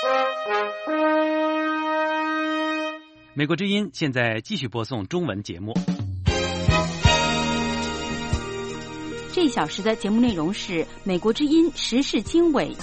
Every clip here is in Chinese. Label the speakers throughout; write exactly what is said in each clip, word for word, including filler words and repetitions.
Speaker 1: 美国之音现在继续播送中文节目。
Speaker 2: 这一小时的节目内容是美国之音时事经纬。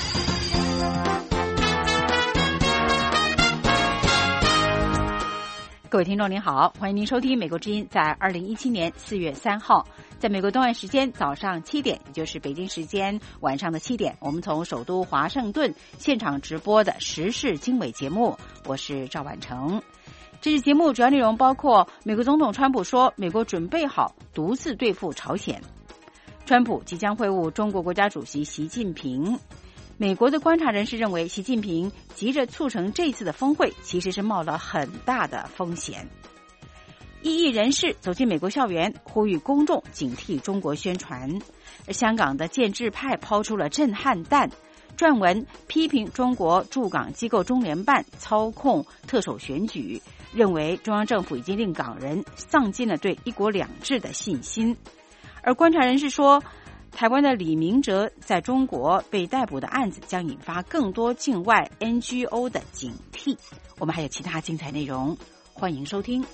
Speaker 2: 各位听众您好，欢迎您收听美国之音在二零一七年四月三号，在美国东岸时间早上七点，也就是北京时间晚上的七点，我们从首都华盛顿现场直播的时事经纬节目，我是赵婉成。这期节目主要内容包括美国总统川普说美国准备好独自对付朝鲜，川普即将会晤中国国家主席习近平。美国的观察人士认为，习近平急着促成这次的峰会，其实是冒了很大的风险。异议人士走进美国校园，呼吁公众警惕中国宣传。而香港的建制派抛出了震撼弹，撰文批评中国驻港机构中联办操控特首选举，认为中央政府已经令港人丧尽了对一国两制的信心。而观察人士说，台湾的李明哲在中国被逮捕的案子将引发更多境外 N G O 的警惕。我们还有其他精彩内容，欢迎收听。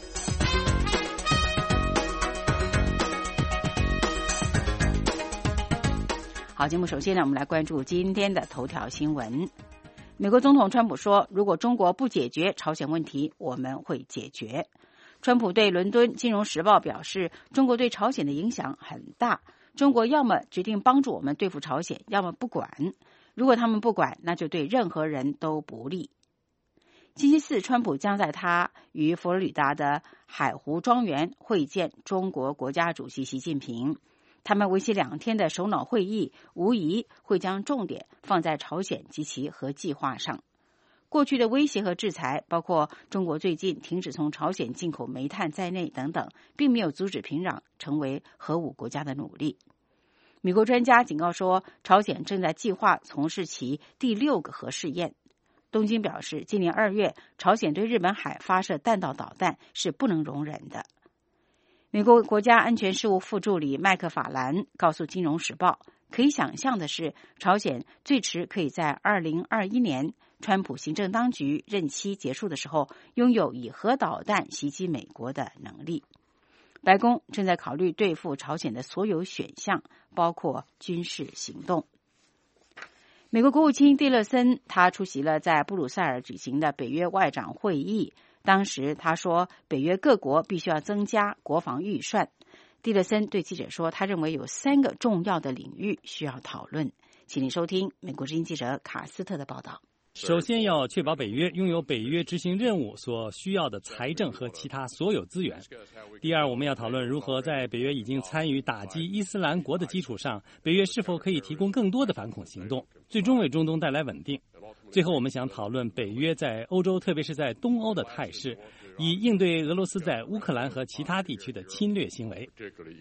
Speaker 2: 好，节目首先呢，我们来关注今天的头条新闻。美国总统川普说，如果中国不解决朝鲜问题，我们会解决。川普对伦敦金融时报表示，中国对朝鲜的影响很大，中国要么决定帮助我们对付朝鲜，要么不管。如果他们不管，那就对任何人都不利。星期四，川普将在他与佛罗里达的海湖庄园会见中国国家主席习近平。他们为期两天的首脑会议，无疑会将重点放在朝鲜及其核计划上。过去的威胁和制裁，包括中国最近停止从朝鲜进口煤炭在内等等，并没有阻止平壤成为核武国家的努力。美国专家警告说，朝鲜正在计划从事其第六个核试验。东京表示，今年二月朝鲜对日本海发射弹道导弹是不能容忍的。美国国家安全事务副助理麦克法兰告诉《金融时报》，可以想象的是，朝鲜最迟可以在二零二一年川普行政当局任期结束的时候，拥有以核导弹袭击美国的能力。白宫正在考虑对付朝鲜的所有选项，包括军事行动。美国国务卿蒂勒森他出席了在布鲁塞尔举行的北约外长会议，当时他说，北约各国必须要增加国防预算。蒂勒森对记者说，他认为有三个重要的领域需要讨论。请您收听美国之音记者卡斯特的报道。
Speaker 3: 首先要确保北约拥有北约执行任务所需要的财政和其他所有资源。第二，我们要讨论如何在北约已经参与打击伊斯兰国的基础上，北约是否可以提供更多的反恐行动，最终为中东带来稳定。最后，我们想讨论北约在欧洲，特别是在东欧的态势，以应对俄罗斯在乌克兰和其他地区的侵略行为。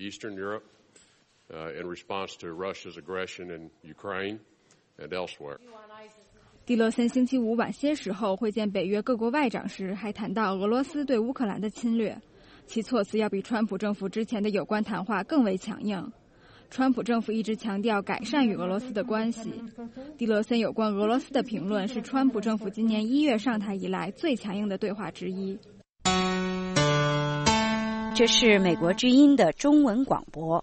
Speaker 4: 蒂勒森星期五晚些时候会见北约各国外长时，还谈到俄罗斯对乌克兰的侵略，其措辞要比川普政府之前的有关谈话更为强硬。川普政府一直强调改善与俄罗斯的关系。蒂勒森有关俄罗斯的评论是川普政府今年一月上台以来最强硬的对话之一。
Speaker 2: 这是美国之音的中文广播。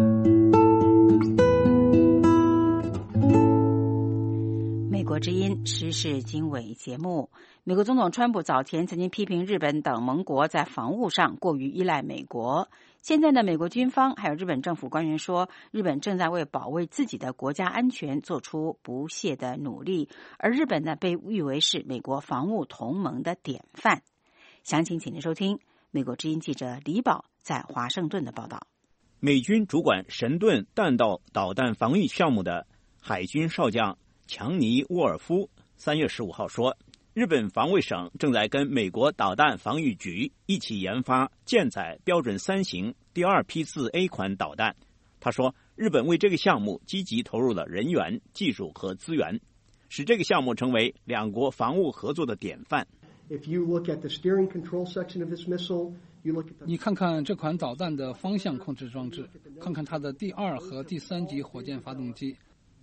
Speaker 2: 美国之音时事经纬节目。美国总统川普早前曾经批评日本等盟国在防务上过于依赖美国。现在呢，美国军方还有日本政府官员说，日本正在为保卫自己的国家安全做出不懈的努力，而日本呢，被誉为是美国防务同盟的典范。详情请您收听美国之音记者李宝在华盛顿的报道。
Speaker 5: 美军主管神盾弹道导弹防御项目的海军少将强尼·沃尔夫三月十五号说，日本防卫省正在跟美国导弹防御局一起研发舰载标准三型第二批次 A 款导弹。他说，日本为这个项目积极投入了人员、技术和资源，使这个项目成为两国防务合作的典范。
Speaker 6: 你看看这款导弹的方向控制装置，看看它的第二和第三级火箭发动机，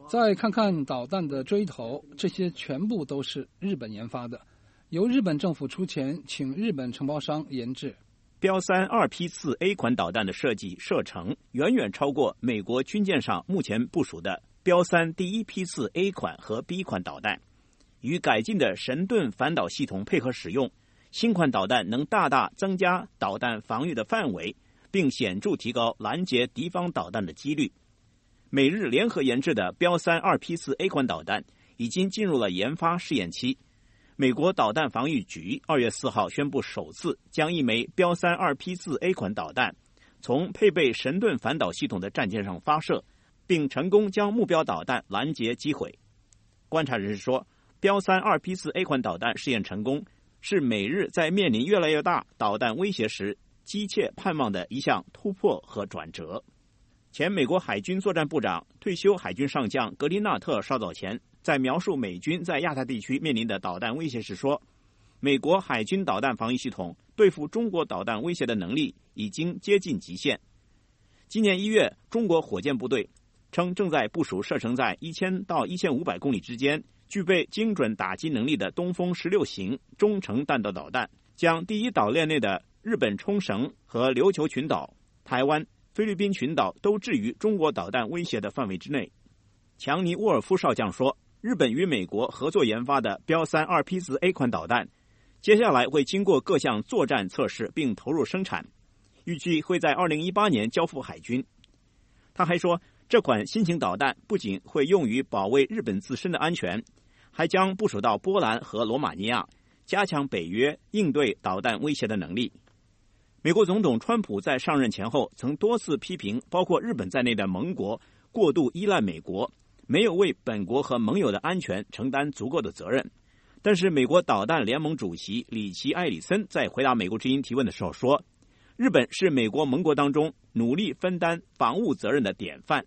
Speaker 6: 再看看导弹的锥头，这些全部都是日本研发的，由日本政府出钱请日本承包商研制。
Speaker 5: 标三二批次 A 款导弹的设计射程远远超过美国军舰上目前部署的标三第一批次 A 款和 B 款导弹。与改进的神盾反导系统配合使用，新款导弹能大大增加导弹防御的范围，并显著提高拦截敌方导弹的几率。美日联合研制的标三二批次 A 款导弹已经进入了研发试验期。美国导弹防御局二月四号宣布，首次将一枚标三二批次 A 款导弹从配备神盾反导系统的战舰上发射，并成功将目标导弹拦截击毁。观察人士说，标三二批次 A 款导弹试验成功，是美日在面临越来越大导弹威胁时急切盼望的一项突破和转折。前美国海军作战部长、退休海军上将格林纳特稍早前在描述美军在亚太地区面临的导弹威胁时说，美国海军导弹防御系统对付中国导弹威胁的能力已经接近极限。今年一月，中国火箭部队称正在部署射程在一千到一千五百公里之间，具备精准打击能力的东风十六型中程弹道导弹，将第一岛链内的日本冲绳和琉球群岛、台湾、菲律宾群岛都置于中国导弹威胁的范围之内。强尼沃尔夫少将说，日本与美国合作研发的标三二批次 A 款导弹，接下来会经过各项作战测试并投入生产，预计会在二零一八年交付海军。他还说，这款新型导弹不仅会用于保卫日本自身的安全，还将部署到波兰和罗马尼亚，加强北约应对导弹威胁的能力。美国总统川普在上任前后曾多次批评包括日本在内的盟国过度依赖美国，没有为本国和盟友的安全承担足够的责任。但是美国导弹联盟主席里奇·埃里森在回答美国之音提问的时候说，日本是美国盟国当中努力分担防务责任的典范。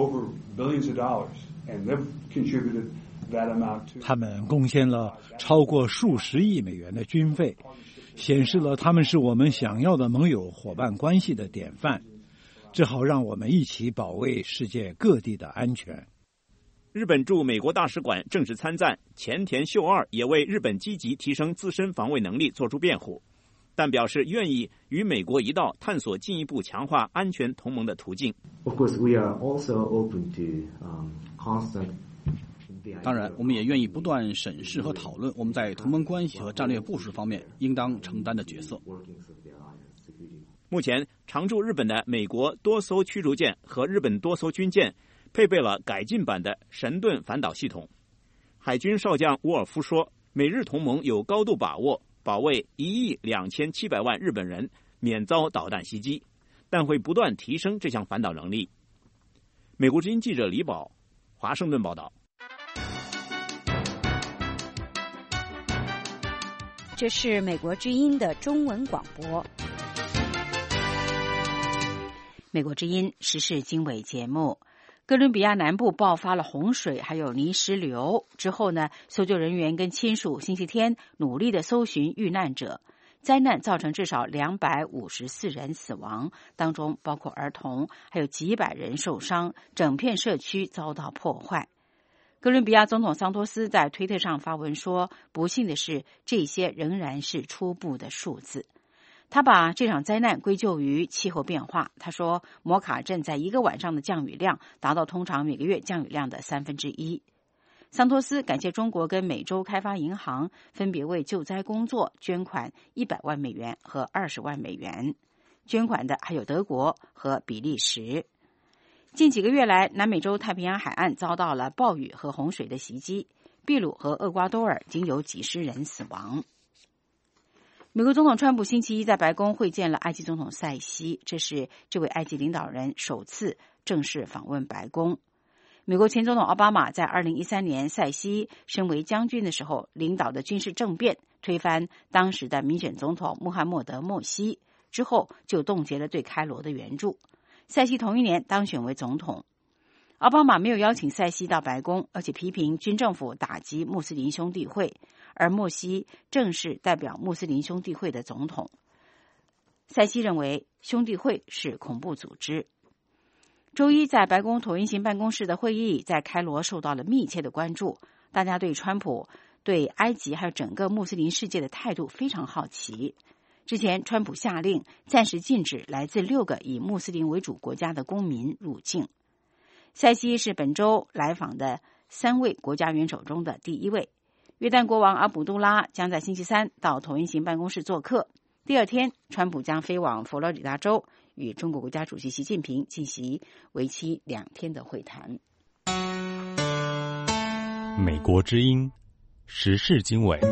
Speaker 7: 他们贡献了超过数十亿美元的军费，显示了他们是我们想要的盟友伙伴关系的典范，只好让我们一起保卫世界各地的安全。
Speaker 5: 日本驻美国大使馆正式参赞前田秀二也为日本积极提升自身防卫能力做出辩护，但表示愿意与美国一道探索进一步强化安全同盟的途径。
Speaker 8: 当然，我们也愿意不断审视和讨论我们在同盟关系和战略部署方面应当承担的角色。
Speaker 5: 目前，常驻日本的美国多艘驱逐舰和日本多艘军舰配备了改进版的神盾反导系统。海军少将沃尔夫说，美日同盟有高度把握保卫一亿两千七百万日本人免遭导弹袭击，但会不断提升这项反导能力。美国之音记者李宝，华盛顿报道。
Speaker 2: 这是美国之音的中文广播。美国之音时事经纬节目。哥伦比亚南部爆发了洪水，还有泥石流。之后呢，搜救人员跟亲属星期天努力的搜寻遇难者。灾难造成至少两百五十四人死亡，当中包括儿童，还有几百人受伤，整片社区遭到破坏。哥伦比亚总统桑托斯在推特上发文说，不幸的是，这些仍然是初步的数字。他把这场灾难归咎于气候变化。他说，摩卡镇在一个晚上的降雨量达到通常每个月降雨量的三分之一。桑托斯感谢中国跟美洲开发银行分别为救灾工作捐款一百万美元和二十万美元，捐款的还有德国和比利时。近几个月来，南美洲太平洋海岸遭到了暴雨和洪水的袭击，秘鲁和厄瓜多尔仅有几十人死亡。美国总统川普星期一在白宫会见了埃及总统塞西，这是这位埃及领导人首次正式访问白宫。美国前总统奥巴马在二零一三年塞西身为将军的时候领导的军事政变，推翻当时的民选总统穆罕默德·莫西，之后就冻结了对开罗的援助。塞西同一年当选为总统。奥巴马没有邀请塞西到白宫，而且批评军政府打击穆斯林兄弟会，而莫西正是代表穆斯林兄弟会的总统。塞西认为兄弟会是恐怖组织。 周一在白宫椭圆形办公室的会议在开罗受到了密切的关注，大家对川普对埃及还有整个穆斯林世界的态度非常好奇。之前川普下令暂时禁止来自六个以穆斯林为主国家的公民入境。塞西是本周来访的三位国家元首中的第一位。约旦国王阿卜杜拉将在星期三到椭圆形办公室做客，第二天川普将飞往佛罗里达州与中国国家主席习近平进行为期两天的会谈。
Speaker 9: 美国之音时事经纬。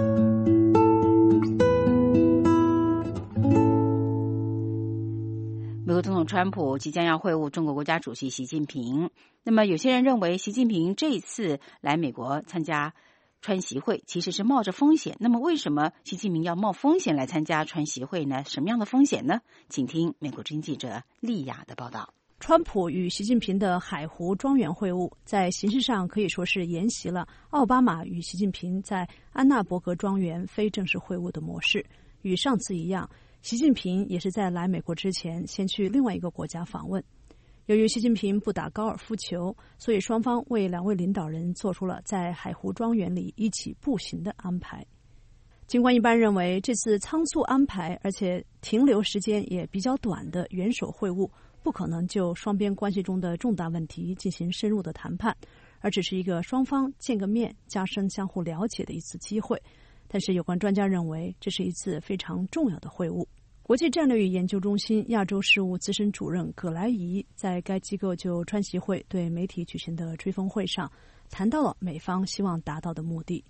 Speaker 2: 美国总统川普即将要会晤中国国家主席习近平，那么有些人认为习近平这一次来美国参加川习会其实是冒着风险，那么为什么习近平要冒风险来参加川习会呢？什么样的风险呢？请听美国之音记者丽雅的报道。
Speaker 10: 川普与习近平的海湖庄园会晤，在形式上可以说是沿袭了奥巴马与习近平在安纳伯格庄园非正式会晤的模式。与上次一样，习近平也是在来美国之前先去另外一个国家访问。由于习近平不打高尔夫球，所以双方为两位领导人做出了在海湖庄园里一起步行的安排。尽管一般认为这次仓促安排而且停留时间也比较短的元首会晤不可能就双边关系中的重大问题进行深入的谈判，而只是一个双方见个面加深相互了解的一次机会，但是有关专家认为这是一次非常重要的会晤。国际战略与研究中心亚洲事务资深主任葛莱仪在该机构就川习会对媒体举行的吹风会上谈到了美方希望达到的目的。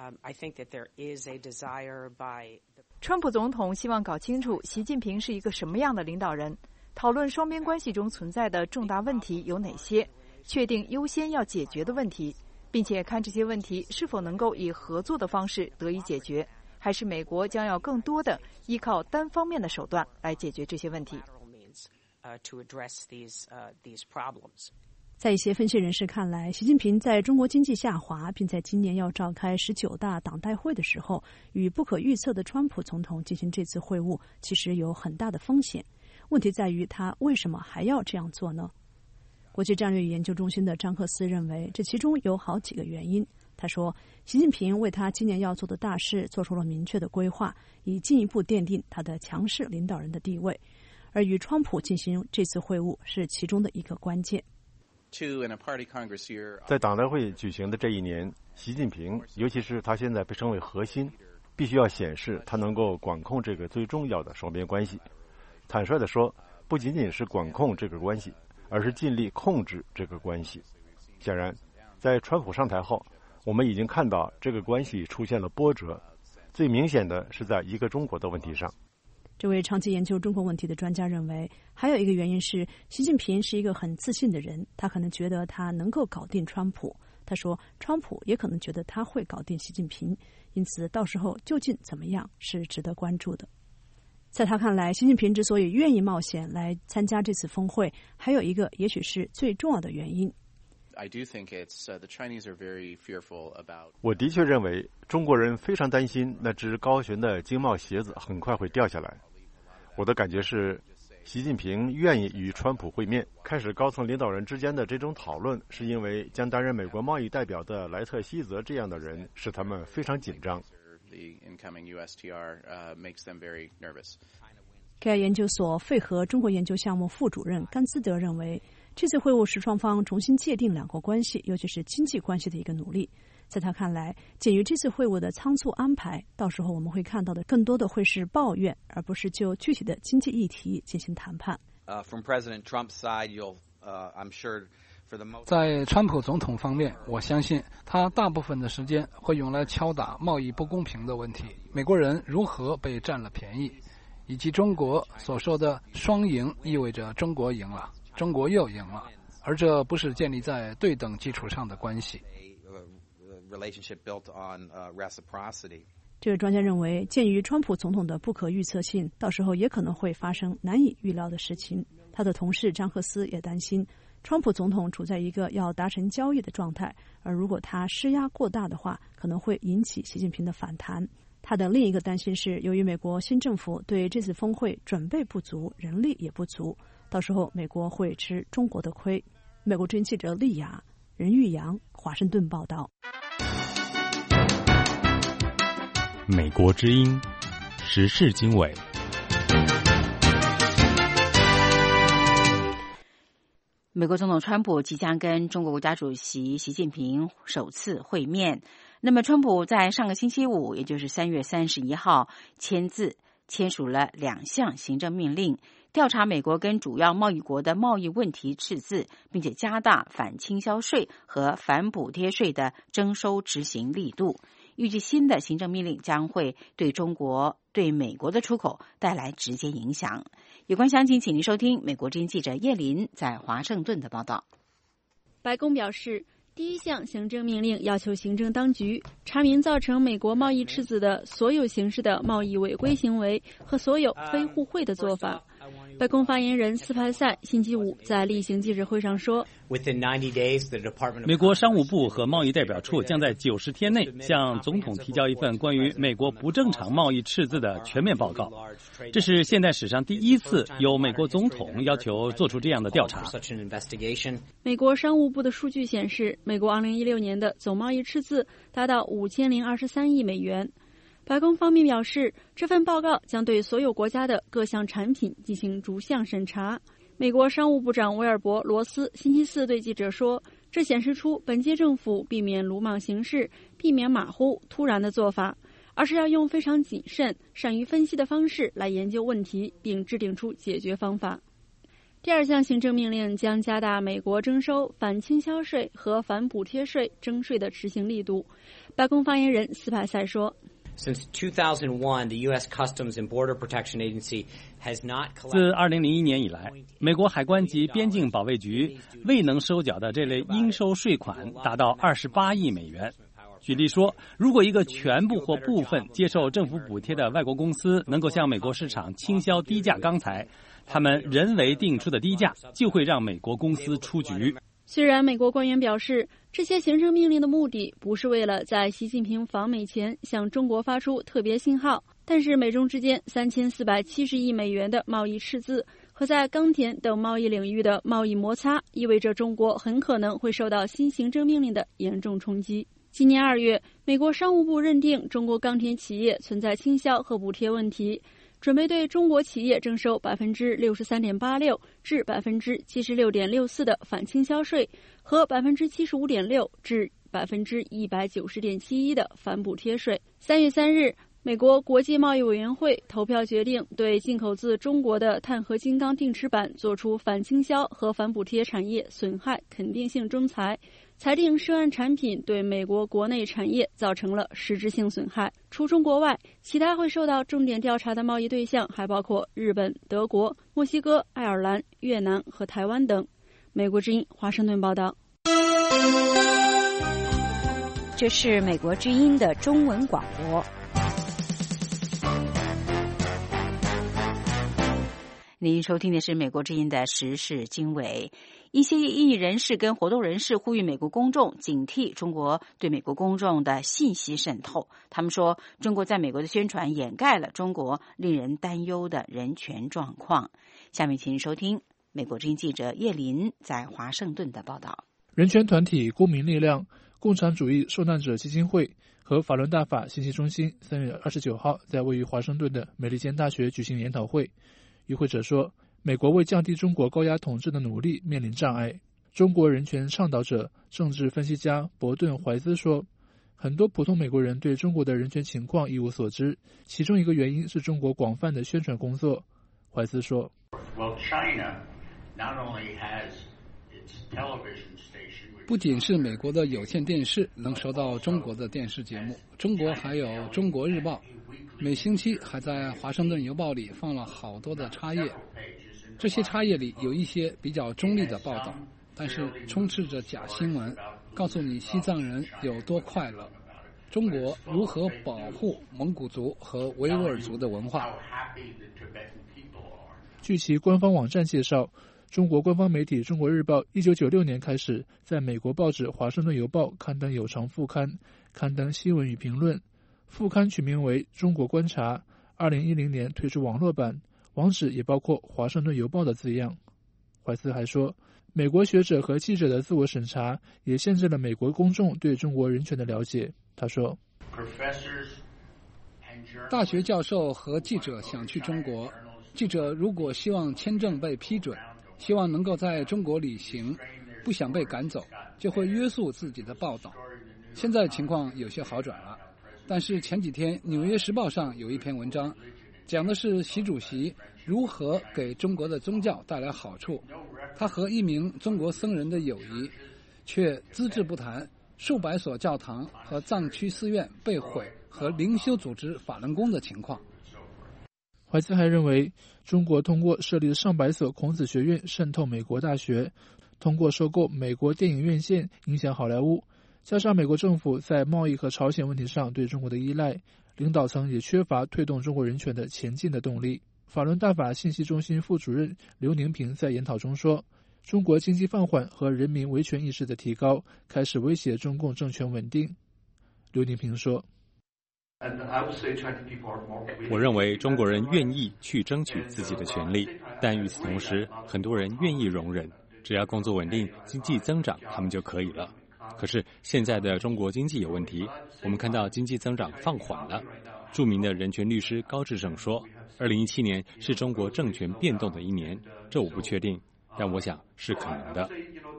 Speaker 11: 川普总统希望搞清楚习近平是一个什么样的领导人，讨论双边关系中存在的重大问题有哪些，确定优先要解决的问题，并且看这些问题是否能够以合作的方式得以解决，还是美国将要更多的依靠单方面的手段来解决这些问题。
Speaker 10: 在一些分析人士看来，习近平在中国经济下滑并在今年要召开十九大党代会的时候，与不可预测的川普总统进行这次会晤，其实有很大的风险。问题在于他为什么还要这样做呢？国际战略与研究中心的张克斯认为，这其中有好几个原因。他说，习近平为他今年要做的大事做出了明确的规划，以进一步奠定他的强势领导人的地位，而与川普进行这次会晤是其中的一个关键。
Speaker 12: 在党代会举行的这一年，习近平，尤其是他现在被称为核心，必须要显示他能够管控这个最重要的双边关系。坦率地说，不仅仅是管控这个关系，而是尽力控制这个关系。显然，在川普上台后，我们已经看到这个关系出现了波折，最明显的是在一个中国的问题上。
Speaker 10: 这位长期研究中国问题的专家认为，还有一个原因是习近平是一个很自信的人，他可能觉得他能够搞定川普。他说，川普也可能觉得他会搞定习近平，因此到时候究竟怎么样是值得关注的。在他看来，习近平之所以愿意冒险来参加这次峰会，还有一个也许是最重要的原因。
Speaker 12: 我的确认为中国人非常担心那只高悬的经贸鞋子很快会掉下来。我的感觉是，习近平愿意与川普会面，开始高层领导人之间的这种讨论，是因为将担任美国贸易代表的莱特希泽这样的人使他们非常紧张。
Speaker 10: 盖尔研究所费荷中国研究项目副主任甘兹德认为，这次会晤是双方重新界定两国关系，尤其是经济关系的一个努力。在他看来，鉴于这次会晤的仓促安排，到时候我们会看到的更多的会是抱怨，而不是就具体的经济议题进行谈判。
Speaker 13: Uh, from President Trump's side, you'll, uh, I'm sure, for the most...
Speaker 6: 在川普总统方面，我相信他大部分的时间会用来敲打贸易不公平的问题，美国人如何被占了便宜，以及中国所说的双赢意味着中国赢了，中国又赢了，而这不是建立在对等基础上的关系。
Speaker 10: 这个专家认为，鉴于川普总统的不可预测性，到时候也可能会发生难以预料的事情。他的同事张赫斯也担心，川普总统处在一个要达成交易的状态，而如果他施压过大的话，可能会引起习近平的反弹。他的另一个担心是，由于美国新政府对这次峰会准备不足，人力也不足， 到时候美国会吃中国的亏。美国之音记者丽雅、任玉阳，华盛顿报道。
Speaker 9: 美国之音时事经纬。
Speaker 2: 美国总统川普即将跟中国国家主席习近平首次会面。那么，川普在上个星期五，也就是三月三十一号，签字签署了两项行政命令，调查美国跟主要贸易国的贸易问题赤字，并且加大反倾销税和反补贴税的征收执行力度。预计新的行政命令将会对中国、对美国的出口带来直接影响。有关详情，请您收听美国之音记者叶林在华盛顿的报道。
Speaker 14: 白宫表示，第一项行政命令要求行政当局查明造成美国贸易赤字的所有形式的贸易违规行为和所有非互惠的做法。白宫发言人斯派塞星期五在例行记者会上说，
Speaker 3: 美国商务部和贸易代表处将在九十天内向总统提交一份关于美国不正常贸易赤字的全面报告。这是现代史上第一次有美国总统要求做出这样的调查。
Speaker 14: 美国商务部的数据显示，美国二零一六年的总贸易赤字达到五千零二十三亿美元。白宫方面表示，这份报告将对所有国家的各项产品进行逐项审查。美国商务部长威尔伯·罗斯星期四对记者说，这显示出本届政府避免鲁莽行事，避免马虎突然的做法，而是要用非常谨慎、善于分析的方式来研究问题，并制定出解决方法。第二项行政命令将加大美国征收反倾销税和反补贴税征税的执行力度。白宫发言人斯派塞说，
Speaker 15: Since two thousand one, the U S Customs and Border Protection Agency has not collected.
Speaker 3: 自二零零一年以来，美国海关及边境保卫局未能收缴的这类应收税款达到二十八亿美元。举例说，如果一个全部或部分接受政府补贴的外国公司能够向美国市场倾销低价钢材，他们人为定出的低价就会让美国公司出局。
Speaker 14: 虽然美国官员表示，这些行政命令的目的不是为了在习近平访美前向中国发出特别信号，但是美中之间三千四百七十亿美元的贸易赤字和在钢铁等贸易领域的贸易摩擦，意味着中国很可能会受到新行政命令的严重冲击。今年二月，美国商务部认定中国钢铁企业存在倾销和补贴问题，准备对中国企业征收百分之六十三点八六至百分之七十六点六四的反倾销税和百分之七十五点六至百分之一百九十点七一的反补贴税。三月三日，美国国际贸易委员会投票决定对进口自中国的碳合金钢定齿板作出反倾销和反补贴产业损害肯定性仲裁，裁定涉案产品对美国国内产业造成了实质性损害。除中国外，其他会受到重点调查的贸易对象还包括日本、德国、墨西哥、爱尔兰、越南和台湾等。美国之音华盛顿报道。
Speaker 2: 这是美国之音的中文广播。您收听的是美国之音的时事经纬。一些异议人士跟活动人士呼吁美国公众警惕中国对美国公众的信息渗透。他们说，中国在美国的宣传掩盖了中国令人担忧的人权状况。下面请您收听美国之音记者叶林在华盛顿的报道。
Speaker 16: 人权团体公民力量、共产主义受难者基金会和法轮大法信息中心三月二十九号在位于华盛顿的美利坚大学举行研讨会。与会者说，美国为降低中国高压统治的努力面临障碍。中国人权倡导者、政治分析家伯顿·怀兹说，很多普通美国人对中国的人权情况一无所知，其中一个原因是中国广泛的宣传工作。怀兹说，
Speaker 17: Well, China not only has its television station,
Speaker 6: 不仅是美国的有线电视能收到中国的电视节目，中国还有中国日报，每星期还在华盛顿邮报里放了好多的插页，这些插页里有一些比较中立的报道，但是充斥着假新闻，告诉你西藏人有多快乐，中国如何保护蒙古族和维吾尔族的文化。
Speaker 16: 据其官方网站介绍，中国官方媒体《中国日报》一九九六年开始在美国报纸《华盛顿邮报》刊登有偿副刊，刊登新闻与评论。副刊取名为《中国观察》，二零一零年推出网络版，网址也包括《华盛顿邮报》的字样。 怀斯还说，美国学者和记者的自我审查也限制了美国公众对中国人权的了解。他说，
Speaker 6: 大学教授和记者想去中国，记者如果希望签证被批准，希望能够在中国旅行，不想被赶走，就会约束自己的报道。现在情况有些好转了，但是前几天《纽约时报》上有一篇文章，讲的是习主席如何给中国的宗教带来好处，他和一名中国僧人的友谊，却只字不谈数百所教堂和藏区寺院被毁和灵修组织法轮功的情况。
Speaker 16: 怀斯还认为，中国通过设立上百所孔子学院渗透美国大学，通过收购美国电影院线影响好莱坞，加上美国政府在贸易和朝鲜问题上对中国的依赖，领导层也缺乏推动中国人权的前进的动力。法轮大法信息中心副主任刘宁平在研讨中说，中国经济放缓和人民维权意识的提高开始威胁中共政权稳定。刘宁平说，
Speaker 9: 我认为中国人愿意去争取自己的权利，但与此同时，很多人愿意容忍，只要工作稳定、经济增长，他们就可以了。可是现在的中国经济有问题，我们看到经济增长放缓了。著名的人权律师高志胜说，二零一七年是中国政权变动的一年，这我不确定，但我想是可能的。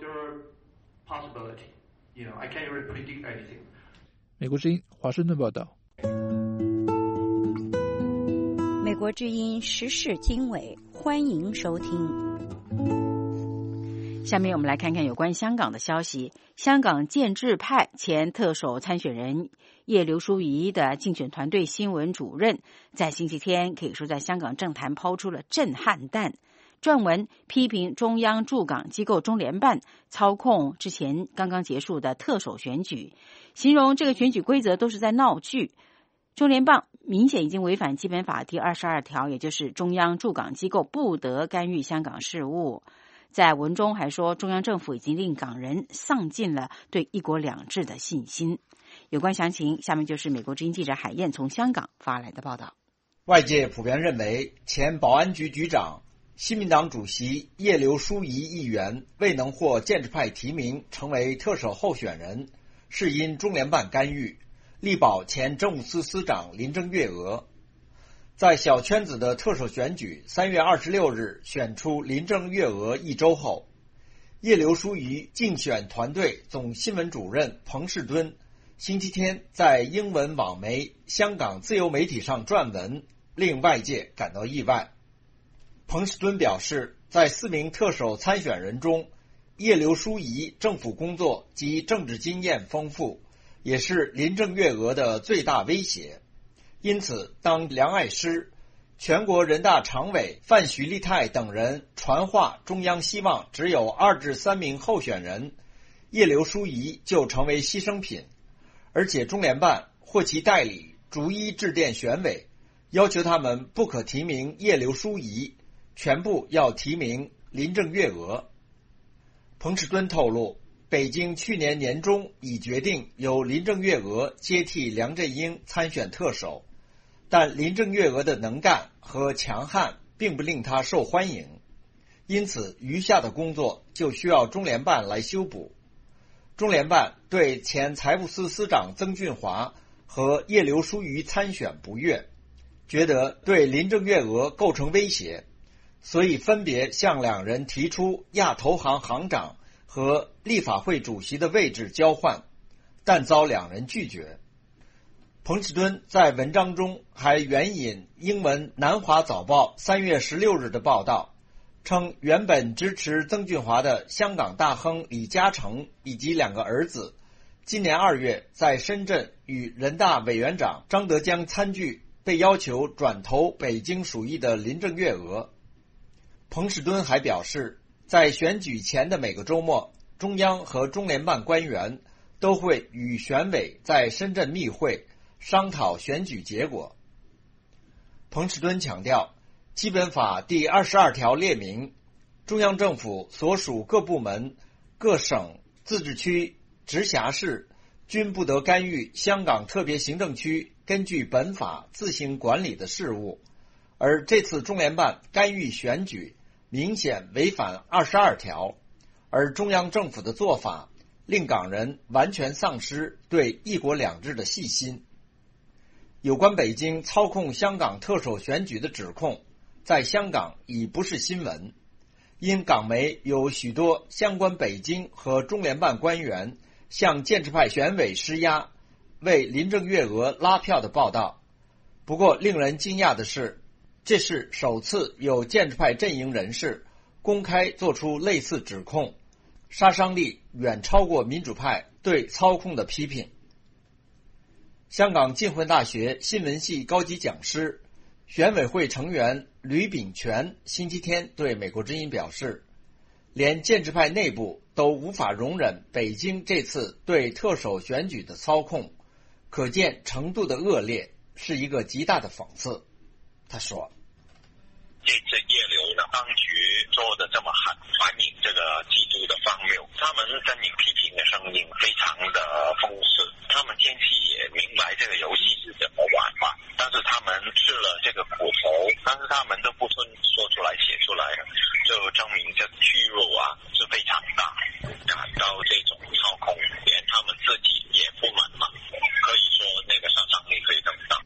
Speaker 16: 美国之音华盛顿报道。
Speaker 2: 美国之音时事经纬，欢迎收听。下面我们来看看有关香港的消息。香港建制派前特首参选人叶刘淑仪的竞选团队新闻主任，在星期天可以说在香港政坛抛出了震撼弹，撰文批评中央驻港机构中联办操控之前刚刚结束的特首选举，形容这个选举规则都是在闹剧。中联办明显已经违反基本法第二十二条，也就是中央驻港机构不得干预香港事务。在文中还说，中央政府已经令港人丧尽了对一国两制的信心。有关详情，下面就是美国之音记者海燕从香港发来的报道。
Speaker 18: 外界普遍认为，前保安局局长、新民党主席叶刘淑仪议员未能获建制派提名成为特首候选人，是因中联办干预，力保前政务司司长林郑月娥。在小圈子的特首选举三月二十六日选出林郑月娥一周后，叶刘淑仪竞选团队总新闻主任彭世敦星期天在英文网媒香港自由媒体上撰文，令外界感到意外。彭世敦表示，在四名特首参选人中，叶刘淑仪政府工作及政治经验丰富，也是林郑月娥的最大威胁。因此，当梁爱诗、全国人大常委范徐丽泰等人传话中央希望只有二至三名候选人，叶刘淑仪就成为牺牲品，而且中联办或其代理逐一致电选委，要求他们不可提名叶刘淑仪，全部要提名林郑月娥。彭世敦透露，北京去年年中已决定由林郑月娥接替梁振英参选特首，但林郑月娥的能干和强悍并不令她受欢迎，因此余下的工作就需要中联办来修补。中联办对前财务司司长曾俊华和叶刘淑仪参选不悦，觉得对林郑月娥构成威胁，所以分别向两人提出亚投行行长和立法会主席的位置交换，但遭两人拒绝。彭世敦在文章中还援引英文南华早报三月十六日的报道，称原本支持曾俊华的香港大亨李嘉诚以及两个儿子，今年二月在深圳与人大委员长张德江参聚，被要求转投北京属意的林郑月娥。彭世敦还表示，在选举前的每个周末，中央和中联办官员都会与选委在深圳密会，商讨选举结果。彭世敦强调，基本法第二十二条列明，中央政府所属各部门、各省、自治区、直辖市均不得干预香港特别行政区根据本法自行管理的事务，而这次中联办干预选举， 明显违反二十二条，而中央政府的做法令港人完全丧失对一国两制的信心。有关北京操控香港特首选举的指控，在香港已不是新闻，因港媒有许多相关北京和中联办官员向建制派选委施压，为林郑月娥拉票的报道。不过令人惊讶的是，这是首次有建制派阵营人士公开做出类似指控，杀伤力远超过民主派对操控的批评。香港浸会大学新闻系高级讲师、选委会成员吕秉权星期天对美国之音表示，连建制派内部都无法容忍北京这次对特首选举的操控，可见程度的恶劣，是一个极大的讽刺。他说，
Speaker 19: 这次叶刘的当局做的这么狠，反映这个基督的荒谬，他们狰狞批评的声音非常的丰富，他们坚信也明白这个游戏是怎么玩嘛，但是他们吃了这个苦头，但是他们都不说说出来写出来，就证明这屈辱啊是非常大，感到这种操控连他们自己也不满嘛，可以说那个杀伤力非常大。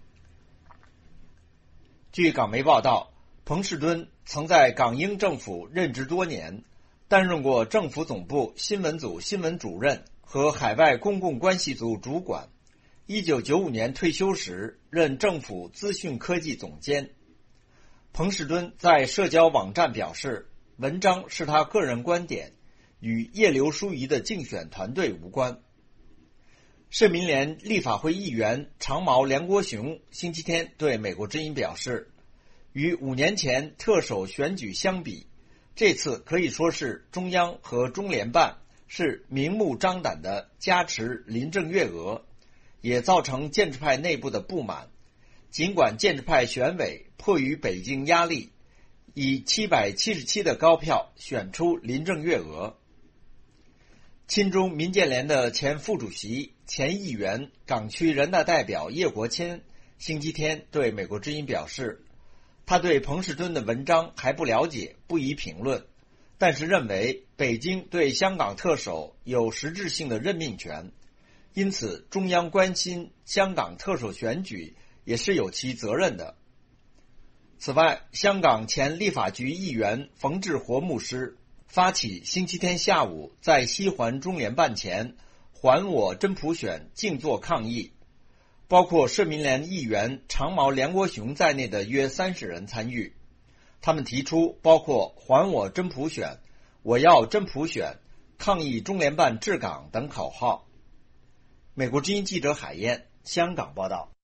Speaker 18: 据港媒报道，彭世敦曾在港英政府任职多年，担任过政府总部新闻组新闻主任和海外公共关系组主管。一九九五年退休时任政府资讯科技总监。彭世敦在社交网站表示，文章是他个人观点，与叶刘淑仪的竞选团队无关。社民连立法会议员长毛梁国雄星期天对美国之音表示，与五年前特首选举相比，这次可以说是中央和中联办是明目张胆的加持林郑月娥，也造成建制派内部的不满。尽管建制派选委迫于北京压力，以七百七十七的高票选出林郑月娥。亲中民建联的前副主席、前议员、港区人大代表叶国谦星期天对美国之音表示，他对彭世敦的文章还不了解，不宜评论，但是认为北京对香港特首有实质性的任命权，因此中央关心香港特首选举也是有其责任的。此外，香港前立法局议员冯志活牧师发起星期天下午在西环中联办前还我真普选静坐抗议，包括社民连议员长毛梁国雄在内的约三十人参与。他们提出包括还我真普选、我要真普选、抗议中联办治港等口号。美国之音记者海燕香港报道。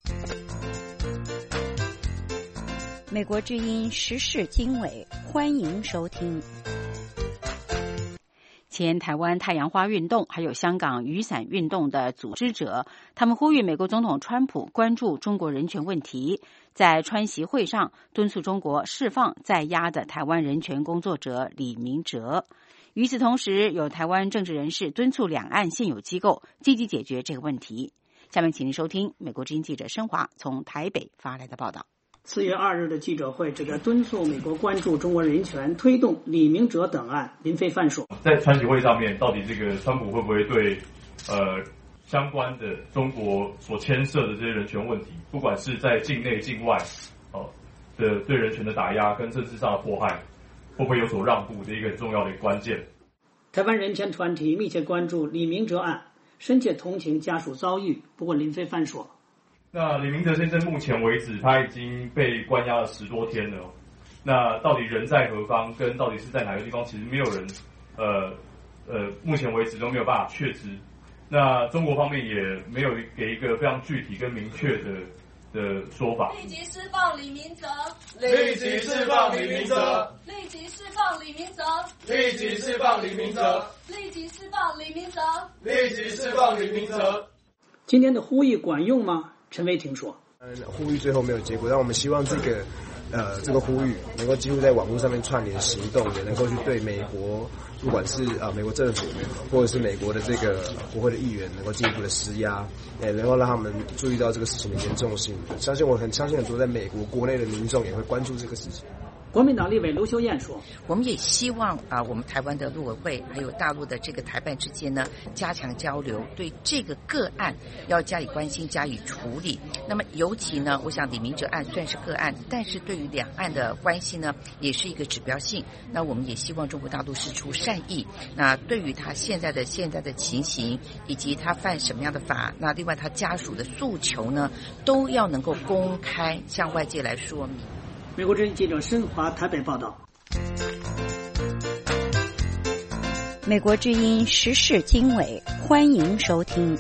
Speaker 2: 美国之音时事经纬，欢迎收听。前台湾太阳花运动还有香港雨伞运动的组织者，他们呼吁美国总统川普关注中国人权问题，在川习会上敦促中国释放在押的台湾人权工作者李明哲。与此同时，有台湾政治人士敦促两岸现有机构积极解决这个问题。下面请您收听美国之音记者申华从台北发来的报道。
Speaker 20: 四月二日的记者会，指着敦促美国关注中国人权、推动李明哲等案，林飞范说，
Speaker 21: 在川习会上面，到底这个川普会不会对呃相关的中国所牵涉的这些人权问题，不管是在境内境外哦的对人权的打压跟政治上的迫害，会不会有所让步的一个很重要的一个关键。
Speaker 20: 台湾人权团体密切关注李明哲案，深切同情家属遭遇。不过林飞范说，
Speaker 21: 那李明哲先生目前为止他已经被关押了十多天了，那到底人在何方，跟到底是在哪个地方，其实没有人呃呃目前为止都没有办法确知。那中国方面也没有给一个非常具体跟明确的的说法。
Speaker 22: 立即释放李明哲！
Speaker 23: 立即释放李明哲！
Speaker 22: 立即释放李明哲！
Speaker 23: 立即释放李明哲！
Speaker 22: 立即释放李明哲！
Speaker 23: 立即释放李明哲！
Speaker 20: 今天的呼吁管用吗？陈伟霆说，
Speaker 24: 嗯，呼吁最后没有结果，但我们希望这个呃这个呼吁能够几乎在网络上面串联行动，也能够去对美国，不管是啊、呃、美国政府或者是美国的这个国会的议员，能够进一步的施压，也能够让他们注意到这个事情的严重性。相信我很相信很多在美国国内的民众也会关注这个事情。
Speaker 20: 国民党立委卢秀燕说：“
Speaker 1: 我们也希望啊，我们台湾的陆委会还有大陆的这个台办之间呢，加强交流，对这个个案要加以关心、加以处理。那么尤其呢，我想李明哲案算是个案，但是对于两岸的关系呢，也是一个指标性。那我们也希望中国大陆释出善意。那对于他现在的现在的情形，以及他犯什么样的法，那另外他家属的诉求呢，都要能够公开向外界来说明。”
Speaker 20: 美国之音记者申华台北报道。
Speaker 4: 美国之音时事经纬，欢迎收听。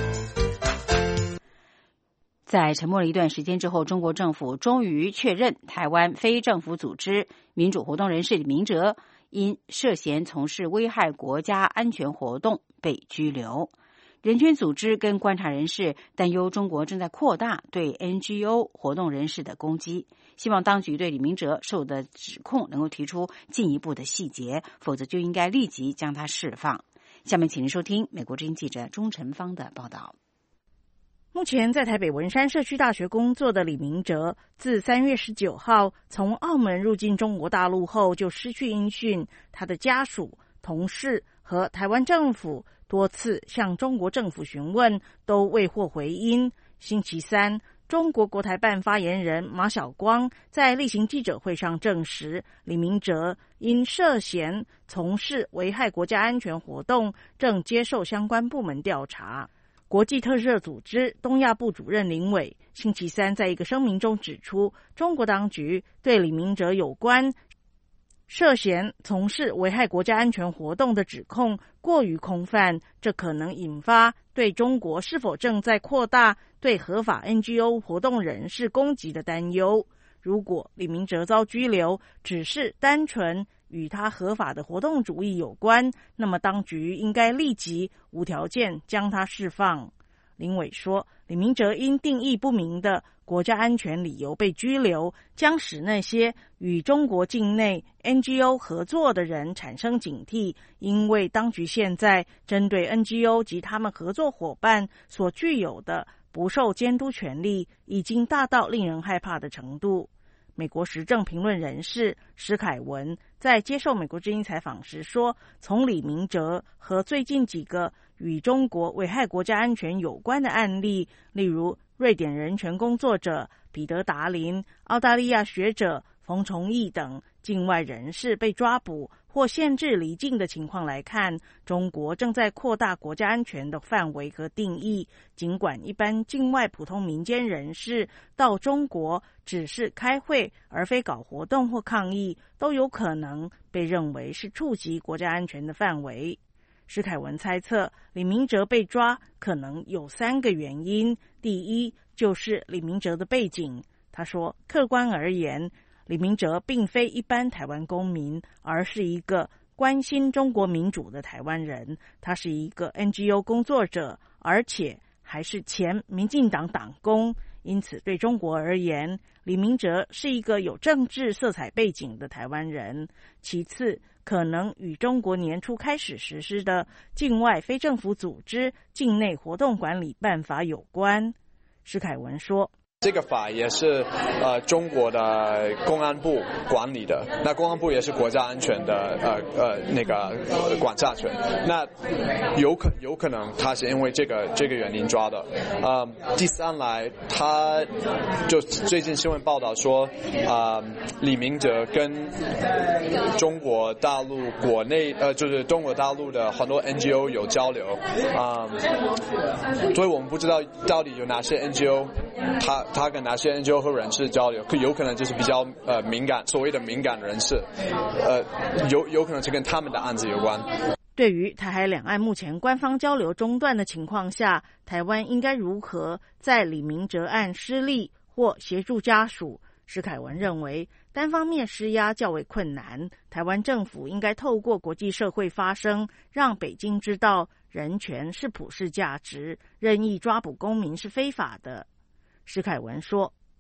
Speaker 2: 在沉默了一段时间之后，中国政府终于确认台湾非政府组织民主活动人士李明哲因涉嫌从事危害国家安全活动被拘留。人权组织跟观察人士担忧中国正在扩大对 N G O 活动人士的攻击，希望当局对李明哲受的指控能够提出进一步的细节，否则就应该立即将他释放。下面请您收听美国之音记者钟晨芳的报道。
Speaker 7: 目前在台北文山社区大学工作的李明哲，自三月十九号从澳门入境中国大陆后就失去音讯，他的家属、同事和台湾政府多次向中国政府询问，都未获回音。星期三，中国国台办发言人马晓光在例行记者会上证实，李明哲因涉嫌从事危害国家安全活动，正接受相关部门调查。国际特赦组织东亚部主任林伟星期三在一个声明中指出，中国当局对李明哲有关涉嫌从事危害国家安全活动的指控过于空泛，这可能引发对中国是否正在扩大对合法 N G O 活动人士攻击的担忧。如果李明哲遭拘留只是单纯与他合法的活动主义有关，那么当局应该立即无条件将他释放。林伟说，李明哲因定义不明的国家安全理由被拘留，将使那些与中国境内 N G O 合作的人产生警惕，因为当局现在针对 N G O 及他们合作伙伴所具有的不受监督权力已经大到令人害怕的程度。美国时政评论人士史凯文在接受美国之音采访时说，从李明哲和最近几个与中国危害国家安全有关的案例，例如瑞典人权工作者彼得达林、澳大利亚学者冯崇义等境外人士被抓捕或限制离境的情况来看，中国正在扩大国家安全的范围和定义。尽管一般境外普通民间人士到中国只是开会而非搞活动或抗议，都有可能被认为是触及国家安全的范围。史凯文猜测，李明哲被抓可能有三个原因。第一，就是李明哲的背景。他说，客观而言，李明哲并非一般台湾公民，而是一个关心中国民主的台湾人。他是一个 N G O 工作者，而且还是前民进党党工。因此，对中国而言，李明哲是一个有政治色彩背景的台湾人。其次，可能与中国年初开始实施的境外非政府组织境内活动管理办法有关。史凯文说，
Speaker 8: 这个法也是呃中国的公安部管理的，那公安部也是国家安全的呃呃那个、呃、管辖权，那有可有可能他是因为这个这个原因抓的。呃，第三来，他就最近新闻报道说，啊、呃，李明哲跟中国大陆国内呃就是中国大陆的很多 N G O 有交流，啊、呃，所以我们不知道到底有哪些 N G O 他。他跟哪些 N G O 和人士交流，有可能就是比较呃敏感，所谓的敏感人士，呃，有有可能是跟他们的案子有关。
Speaker 7: 对于台海两岸目前官方交流中断的情况下，台湾应该如何在李明哲案施力或协助家属？史凯文认为，单方面施压较为困难，台湾政府应该透过国际社会发声，让北京知道人权是普世价值，任意抓捕公民是非法的。史凯文说，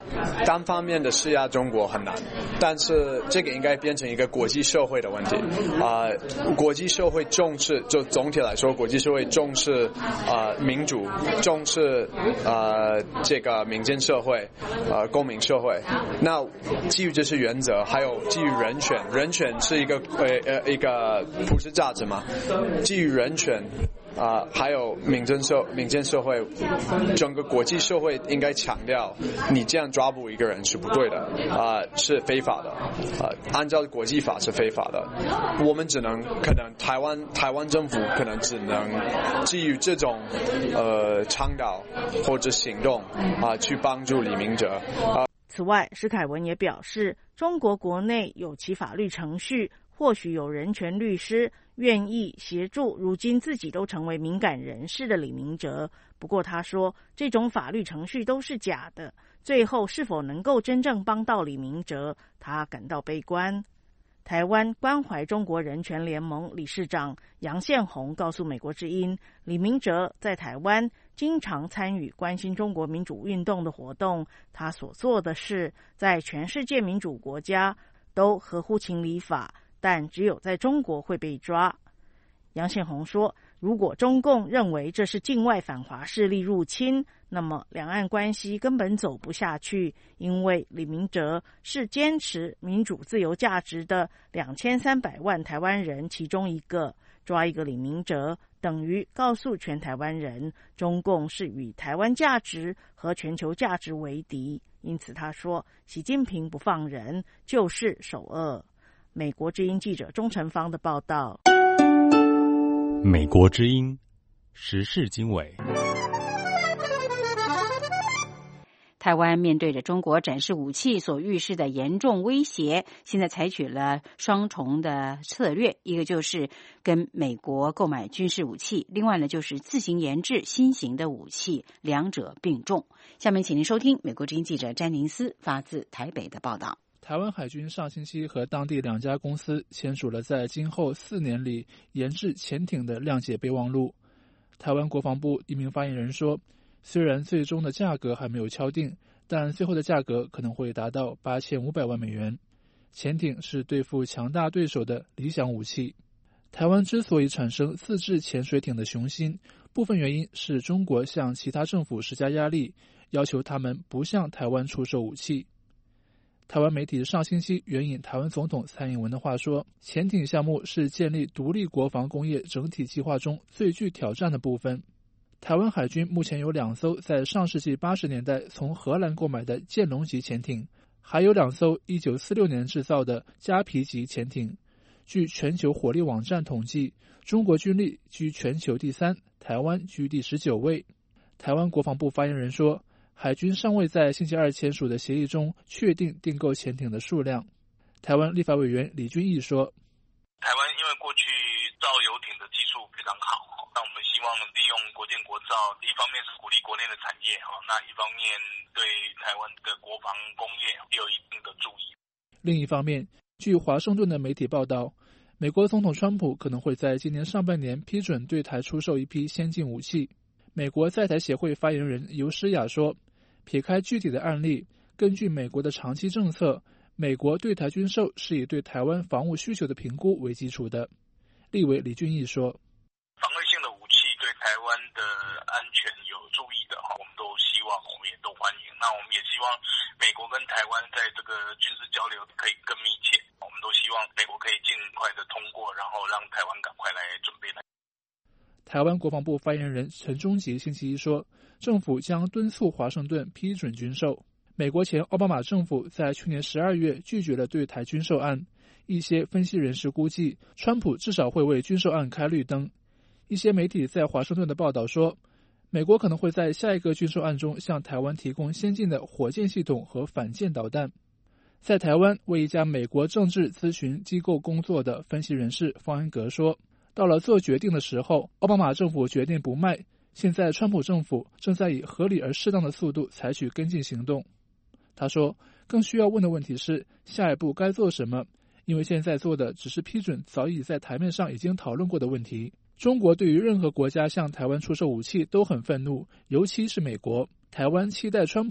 Speaker 8: 单方面的施压中国很难，但是这个应该变成一个国际社会的问题。啊、呃，国际社会重视，就总体来说，国际社会重视啊、呃、民主，重视呃这个民间社会，呃公民社会。那基于这些原则，还有基于人权，人权是一个呃呃一个普世价值嘛，基于人权。啊、呃，还有民间社民间社会，整个国际社会应该强调，你这样抓捕一个人是不对的，啊、呃，是非法的，啊、呃，按照国际法是非法的。我们只能可能台湾台湾政府可能只能基于这种呃倡导或者行动啊、呃，去帮助李明哲啊。呃、
Speaker 7: 此外，施凯文也表示，中国国内有其法律程序，或许有人权律师愿意协助如今自己都成为敏感人士的李明哲。不过他说，这种法律程序都是假的，最后是否能够真正帮到李明哲，他感到悲观。台湾关怀中国人权联盟理事长杨宪宏告诉美国之音，李明哲在台湾经常参与关心中国民主运动的活动，他所做的事在全世界民主国家都合乎情理法，但只有在中国会被抓。杨宪宏说，如果中共认为这是境外反华势力入侵，那么两岸关系根本走不下去，因为李明哲是坚持民主自由价值的两千三百万台湾人其中一个，抓一个李明哲等于告诉全台湾人，中共是与台湾价值和全球价值为敌。因此他说，习近平不放人就是首恶。美国之音记者钟成芳的报道。
Speaker 9: 美国之音时事经纬。
Speaker 2: 台湾面对着中国展示武器所预示的严重威胁，现在采取了双重的策略，一个就是跟美国购买军事武器，另外呢就是自行研制新型的武器，两者并重。下面请您收听美国之音记者詹宁斯发自台北的报道。
Speaker 16: 台湾海军上星期和当地两家公司签署了在今后四年里研制潜艇的谅解备忘录。台湾国防部一名发言人说，虽然最终的价格还没有敲定，但最后的价格可能会达到八千五百万美元。潜艇是对付强大对手的理想武器。台湾之所以产生自制潜水艇的雄心，部分原因是中国向其他政府施加压力，要求他们不向台湾出售武器。台湾媒体上星期援引台湾总统蔡英文的话说，潜艇项目是建立独立国防工业整体计划中最具挑战的部分。台湾海军目前有两艘在上世纪八十年代从荷兰购买的剑龙级潜艇，还有两艘一九四六年制造的加皮级潜艇。据全球火力网站统计，中国军力居全球第三，台湾居第十九位。台湾国防部发言人说，海军尚未在星期二签署的协议中确定订购潜艇的数量。台湾立法委员李俊毅说，
Speaker 5: 台湾因为过去造游艇的技术非常好，那我们希望利用国建国造，一方面是鼓励国内的产业，那一方面对台湾的国防工业也有一定的注意。
Speaker 16: 另一方面，据华盛顿的媒体报道，美国总统川普可能会在今年上半年批准对台出售一批先进武器。美国在台协会发言人尤诗雅说，撇开具体的案例，根据美国的长期政策，美国对台军售是以对台湾防务需求的评估为基础的。立委李俊毅说，
Speaker 5: 防卫性的武器对台湾的安全有注意的，我们都希望，我们也都欢迎。那我们也希望美国跟台湾在这个军事交流可以更密切，我们都希望美国可以尽快的通过，然后让台湾赶快来准备来。
Speaker 16: 台湾国防部发言人陈忠吉星期一说，政府将敦促华盛顿批准军售。美国前奥巴马政府在去年十二月拒绝了对台军售案，一些分析人士估计，川普至少会为军售案开绿灯。一些媒体在华盛顿的报道说，美国可能会在下一个军售案中向台湾提供先进的火箭系统和反舰导弹。在台湾为一家美国政治咨询机构工作的分析人士方恩格说，到了做决定的时候，奥巴马政府决定不卖，现在川普政府正在以合理而适当的速度采取跟进行动。他说，更需要问的问题是下一步该做什么，因为现在做的只是批准早已在台面上已经讨论过的问题。中国对于任何国家向台湾出售武器都很愤怒，尤其是美国。台湾期待川普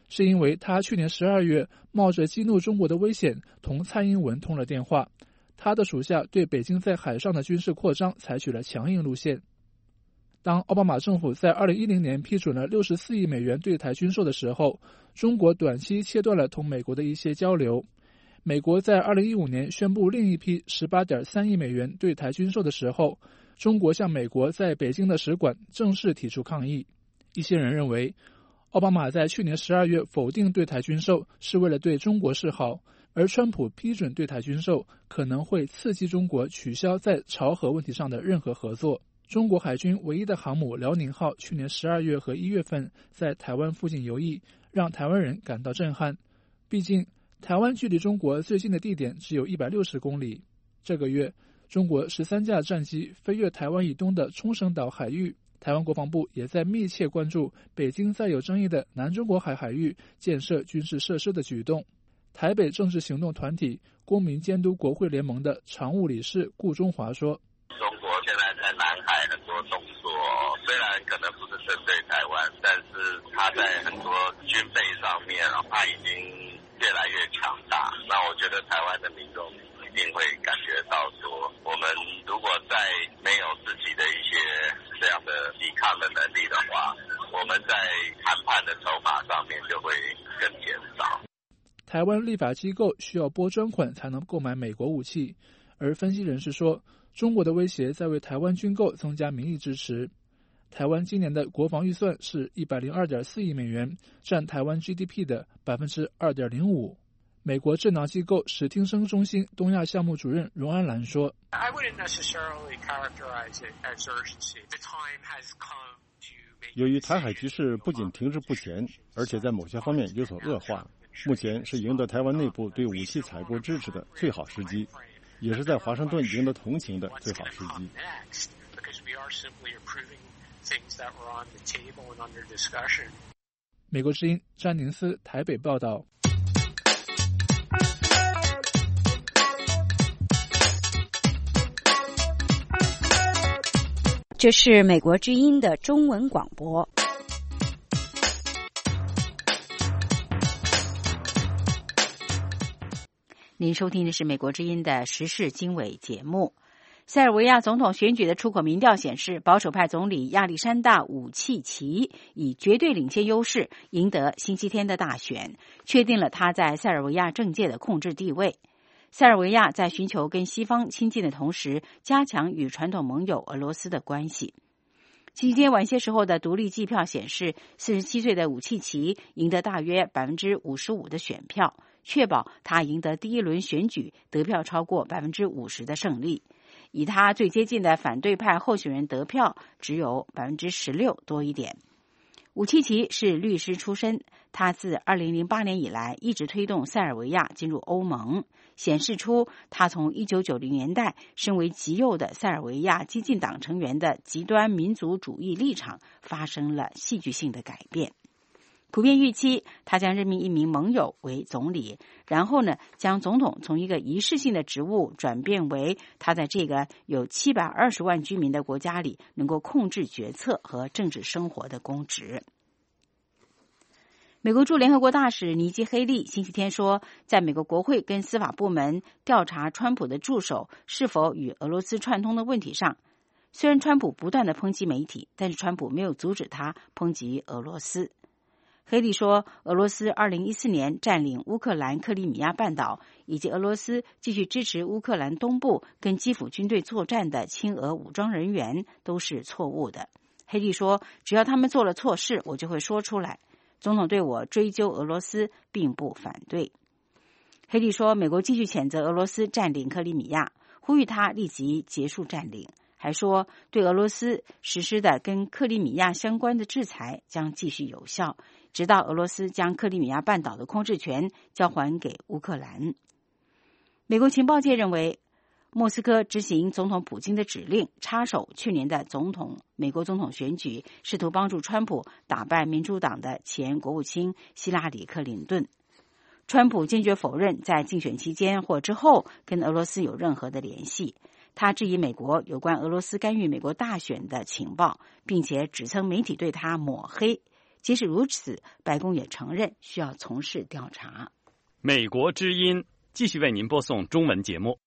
Speaker 16: 是因为他去年十二月冒着激怒中国的危险同蔡英文通了电话。他的属下对北京在海上的军事扩张采取了强硬路线。当奥巴马政府在二零一零年批准了六十四亿美元对台军售的时候，中国短期切断了同美国的一些交流。美国在二零一五年宣布另一批 十八点三亿美元对台军售的时候，中国向美国在北京的使馆正式提出抗议。一些人认为，奥巴马在去年十二月否定对台军售是为了对中国示好，而川普批准对台军售可能会刺激中国取消在朝核问题上的任何合作。中国海军唯一的航母辽宁号去年十二月和一月份在台湾附近游弋，让台湾人感到震撼。毕竟台湾距离中国最近的地点只有一百六十公里。这个月，中国十三架战机飞越台湾以东的冲绳岛海域，台湾国防部也在密切关注北京在有争议的南中国海海域建设军事设施的举动。台北政治行动团体公民监督国会联盟的常务理事顾中华说，
Speaker 19: 中国现在在南海很多动作，虽然可能不是针对台湾，但是他在很多军备上面，他已经越来越强大。那我觉得台湾的民众一定会感觉到说，我们如果在没有自己的一些这样的抵抗的能力的话，我们在谈判的筹码上面就会更减少。
Speaker 16: 台湾立法机构需要拨专款才能购买美国武器，而分析人士说，中国的威胁在为台湾军购增加民意支持。台湾今年的国防预算是 一百零二点四亿美元，占台湾 G D P 的 百分之二点零五。美国智囊机构史汀生中心东亚项目主任荣安兰说，
Speaker 10: I wouldn't necessarily characterize it as urgency. The time has come to make...
Speaker 11: 由于台海局势不仅停滞不前，而且在某些方面有所恶化，目前是赢得台湾内部对武器采购支持的最好时机，也是在华盛顿赢得同情的最好时机。
Speaker 16: 美国之音詹宁斯台北报道。
Speaker 4: 这是美国之音的中文广播。
Speaker 2: 您收听的是美国之音的时事经纬节目。塞尔维亚总统选举的出口民调显示，保守派总理亚历山大·武契奇以绝对领先优势赢得星期天的大选，确定了他在塞尔维亚政界的控制地位。塞尔维亚在寻求跟西方亲近的同时，加强与传统盟友俄罗斯的关系。星期天晚些时候的独立计票显示，四十七岁的武契奇赢得大约 百分之五十五 的选票，确保他赢得第一轮选举得票超过 百分之五十 的胜利。以他最接近的反对派候选人得票只有 百分之十六 多一点。武契奇是律师出身，他自二零零八年以来一直推动塞尔维亚进入欧盟，显示出他从一九九零年代身为极右的塞尔维亚激进党成员的极端民族主义立场发生了戏剧性的改变。普遍预期他将任命一名盟友为总理，然后呢，将总统从一个仪式性的职务转变为他在这个有七百二十万居民的国家里能够控制决策和政治生活的公职。美国驻联合国大使尼基·黑利星期天说，在美国国会跟司法部门调查川普的助手是否与俄罗斯串通的问题上，虽然川普不断的抨击媒体，但是川普没有阻止他抨击俄罗斯。黑利说，俄罗斯二零一四年占领乌克兰克里米亚半岛，以及俄罗斯继续支持乌克兰东部跟基辅军队作战的亲俄武装人员都是错误的。黑利说，只要他们做了错事，我就会说出来。总统对我追究俄罗斯并不反对。黑利说，美国继续谴责俄罗斯占领克里米亚，呼吁他立即结束占领，还说对俄罗斯实施的跟克里米亚相关的制裁将继续有效，直到俄罗斯将克里米亚半岛的控制权交还给乌克兰。美国情报界认为，莫斯科执行总统普京的指令，插手去年的总统美国总统选举，试图帮助川普打败民主党的前国务卿希拉里·克林顿。川普坚决否认在竞选期间或之后跟俄罗斯有任何的联系。他质疑美国有关俄罗斯干预美国大选的情报，并且指称媒体对他抹黑。 即使如此，白宫也承认需要从事调查。
Speaker 3: 美国之音继续为您播送中文节目。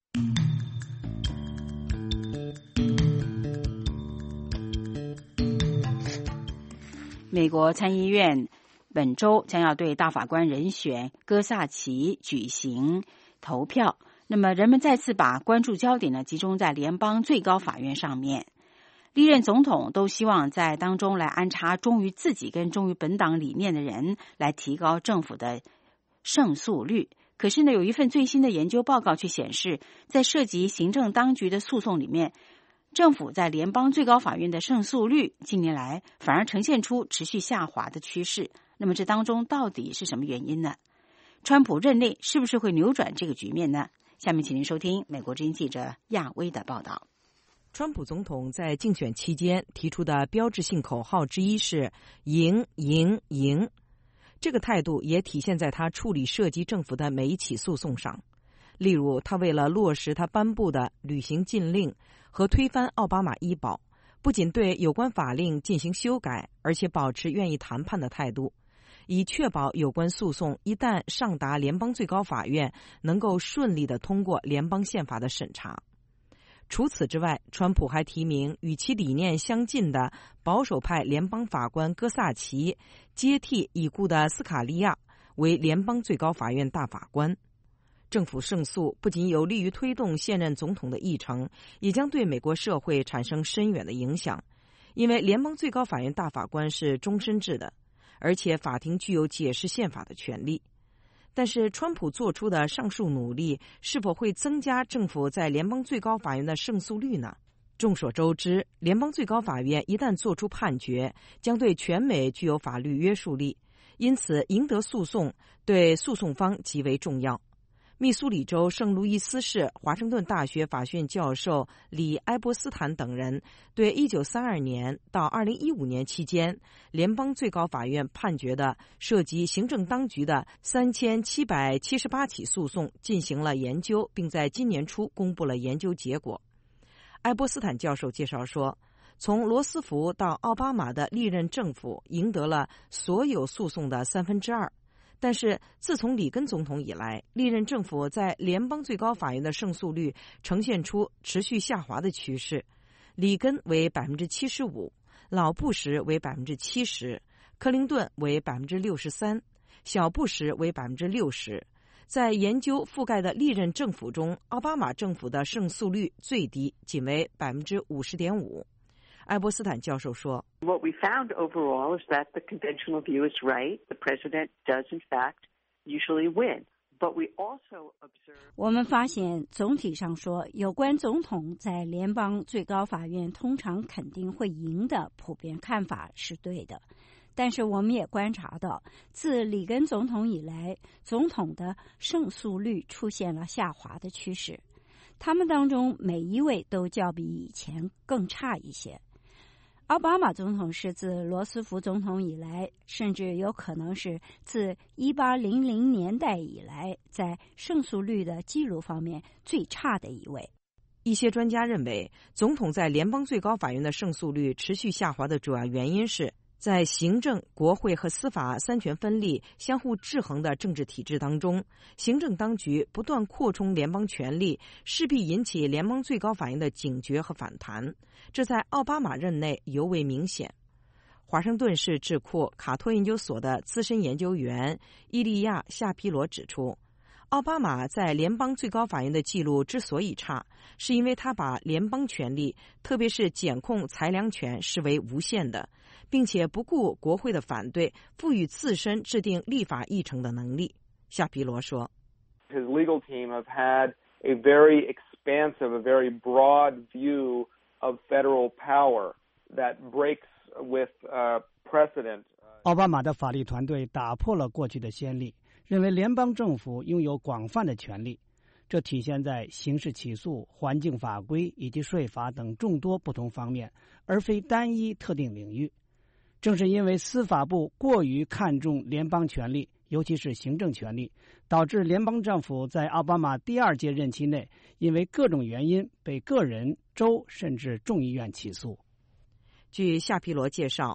Speaker 2: 美国参议院本周将要对大法官人选戈萨奇举行投票，那么人们再次把关注焦点呢集中在联邦最高法院上面。历任总统都希望在当中来安插忠于自己跟忠于本党理念的人，来提高政府的胜诉率。可是呢，有一份最新的研究报告却显示，在涉及行政当局的诉讼里面，政府在联邦最高法院的胜诉率近年来反而呈现出持续下滑的趋势。那么这当中到底是什么原因呢？川普任内是不是会扭转这个局面呢？下面请您收听美国之音记者亚薇的报道。
Speaker 12: 川普总统在竞选期间提出的标志性口号之一是赢赢赢，这个态度也体现在他处理涉及政府的每一起诉讼上。例如，他为了落实他颁布的旅行禁令和推翻奥巴马医保，不仅对有关法令进行修改，而且保持愿意谈判的态度，以确保有关诉讼一旦上达联邦最高法院，能够顺利地通过联邦宪法的审查。除此之外，川普还提名与其理念相近的保守派联邦法官戈萨奇接替已故的斯卡利亚为联邦最高法院大法官。政府胜诉不仅有利于推动现任总统的议程，也将对美国社会产生深远的影响，因为联邦最高法院大法官是终身制的，而且法庭具有解释宪法的权利。但是川普做出的上述努力是否会增加政府在联邦最高法院的胜诉率呢？众所周知，联邦最高法院一旦作出判决，将对全美具有法律约束力，因此赢得诉讼对诉讼方极为重要。密苏里州圣路易斯市华盛顿大学法学院教授李埃伯斯坦等人对一九三二年到二零一五年期间联邦最高法院判决的涉及行政当局的三千七百七十八起诉讼进行了研究，并在今年初公布了研究结果。埃伯斯坦教授介绍说，从罗斯福到奥巴马的历任政府赢得了所有诉讼的三分之二。但是自从里根总统以来，历任政府在联邦最高法院的胜诉率呈现出持续下滑的趋势。里根为 百分之七十五， 老布什为 百分之七十， 克林顿为 百分之六十三， 小布什为 百分之六十。 在研究覆盖的历任政府中，奥巴马政府的胜诉率最低，仅为 百分之五十点五。埃伯斯坦教授说
Speaker 13: What we found overall is that the conventional view is right. The president does in fact usually win. But we also observe
Speaker 4: 我们发现总体上说，有关总统在联邦最高法院通常肯定会赢的普遍看法是对的。但是我们也观察到，自里根总统以来，总统的胜诉率出现了下滑的趋势。他们当中每一位都较比以前更差一些。奥巴马总统是自罗斯福总统以来，甚至有可能是自一八零零年代以来，在胜诉率的记录方面最差的一位。
Speaker 12: 一些专家认为，总统在联邦最高法院的胜诉率持续下滑的主要原因是，在行政、国会和司法三权分立、相互制衡的政治体制当中，行政当局不断扩充联邦权力，势必引起联邦最高法院的警觉和反弹。这在奥巴马任内尤为明显。华盛顿市智库卡托研究所的资深研究员伊利亚·夏皮罗指出，奥巴马在联邦最高法院的记录之所以差，是因为他把联邦权力，特别是检控裁量权视为无限的，并且不顾国会的反对，赋予自身制定立法议程的能力。夏皮罗说
Speaker 15: His legal team have had a very expansive, a very broad view of federal power that breaks with uh, precedent.
Speaker 25: 奥巴马的法律团队打破了过去的先例，认为联邦政府拥有广泛的权力，这体现在刑事起诉、环境法规以及税法等众多不同方面，而非单一特定领域。正是因为司法部过于看重联邦权力，尤其是行政权力，导致联邦政府在奥巴马第二届任期内，因为各种原因被个人、州甚至众议院起诉。
Speaker 12: 据夏皮罗介绍，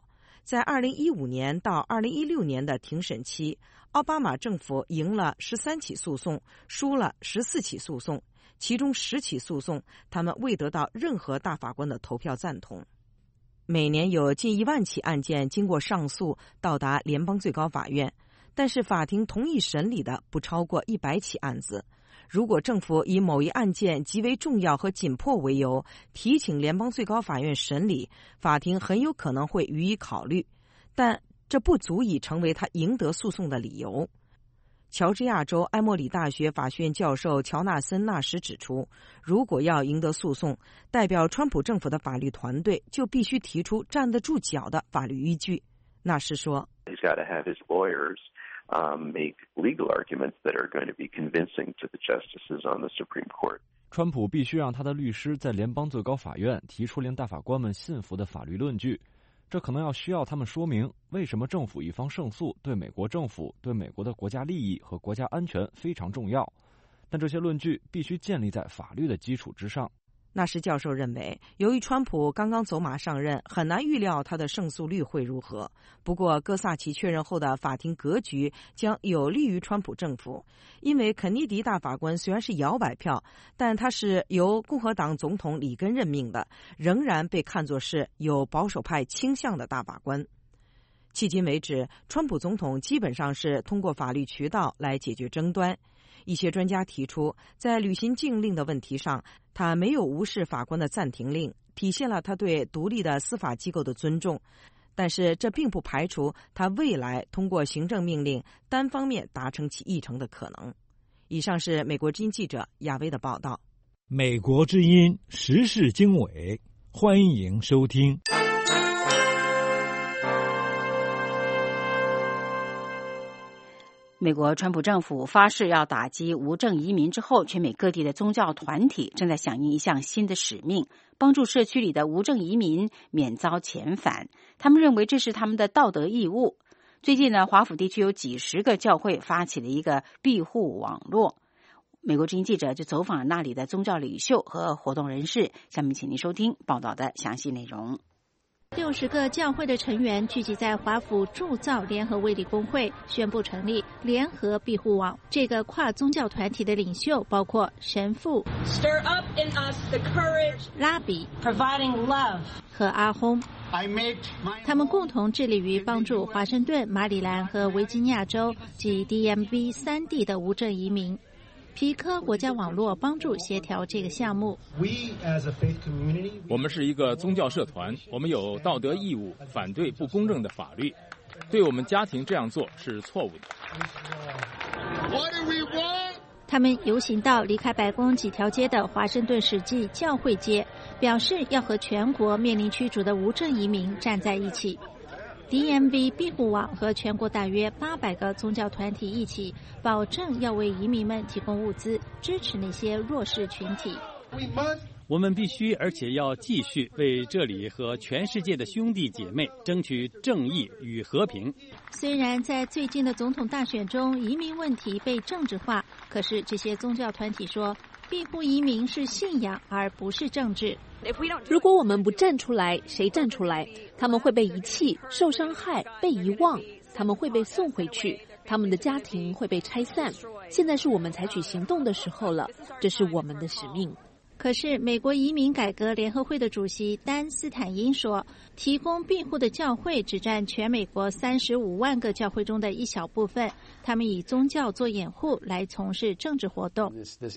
Speaker 12: 在二零一五年到二零一六年的庭审期，奥巴马政府赢了十三起诉讼，输了十四起诉讼，其中十起诉讼他们未得到任何大法官的投票赞同。每年有近一万起案件经过上诉到达联邦最高法院，但是法庭同意审理的不超过一百起案子。如果政府以某一案件极为重要和紧迫为由提请联邦最高法院审理，法庭很有可能会予以考虑，但这不足以成为他赢得诉讼的理由。乔治亚州埃默里大学法学院教授乔纳森·纳什指出，如果要赢得诉讼，代表川普政府的法律团队就必须提出站得住脚的法律依据。纳什说
Speaker 6: He's got to have his lawyers Um, make legal arguments that are going to be convincing to the justices on the Supreme Court.
Speaker 14: 川普必须让他的律师在联邦最高法院提出令大法官们信服的法律论据，这可能要需要他们说明为什么政府一方胜诉对美国政府、对美国的国家利益和国家安全非常重要，但这些论据必须建立在法律的基础之上。
Speaker 12: 纳什教授认为，由于川普刚刚走马上任，很难预料他的胜诉率会如何。不过，戈萨奇确认后的法庭格局将有利于川普政府，因为肯尼迪大法官虽然是摇摆票，但他是由共和党总统里根任命的，仍然被看作是有保守派倾向的大法官。迄今为止，川普总统基本上是通过法律渠道来解决争端。一些专家提出，在履行禁令的问题上，他没有无视法官的暂停令，体现了他对独立的司法机构的尊重。但是这并不排除他未来通过行政命令单方面达成其议程的可能。以上是美国之音记者亚薇的报道。
Speaker 17: 美国之音时事经纬，欢迎收听。
Speaker 2: 美国川普政府发誓要打击无证移民之后，全美各地的宗教团体正在响应一项新的使命，帮助社区里的无证移民免遭遣返。他们认为这是他们的道德义务。最近呢，华府地区有几十个教会发起了一个庇护网络。美国之音记者就走访了那里的宗教领袖和活动人士。下面请您收听报道的详细内容。
Speaker 18: 六十个教会的成员聚集在华府铸造联合卫理公会，宣布成立联合庇护网。这个跨宗教团体的领袖包括神父
Speaker 22: Stir up in us the courage,
Speaker 18: 拉比
Speaker 22: providing love
Speaker 18: 和阿訇。他们共同致力于帮助华盛顿、马里兰和维吉尼亚州及 D M V 三地的无证移民。皮科国家网络帮助协调这个项目。
Speaker 3: 我们是一个宗教社团，我们有道德义务反对不公正的法律，对我们家庭这样做是错误的。
Speaker 18: 他们游行到离开白宫几条街的华盛顿史记教会街，表示要和全国面临驱逐的无证移民站在一起。D M V 庇护网和全国大约八百个宗教团体一起，保证要为移民们提供物资，支持那些弱势群体。
Speaker 3: 我们必须，而且要继续为这里和全世界的兄弟姐妹争取正义与和平。
Speaker 18: 虽然在最近的总统大选中，移民问题被政治化，可是这些宗教团体说，庇护移民是信仰，而不是政治。
Speaker 21: 如果我们不站出来，谁站出来？他们会被遗弃、受伤害、被遗忘，他们会被送回去，他们的家庭会被拆散。现在是我们采取行动的时候了，这是我们的使命。
Speaker 18: 可是美国移民改革联合会的主席丹斯坦因说，提供庇护的教会只占全美国三十五万个教会中的一小部分，他们以宗教做掩护来从事政治活动。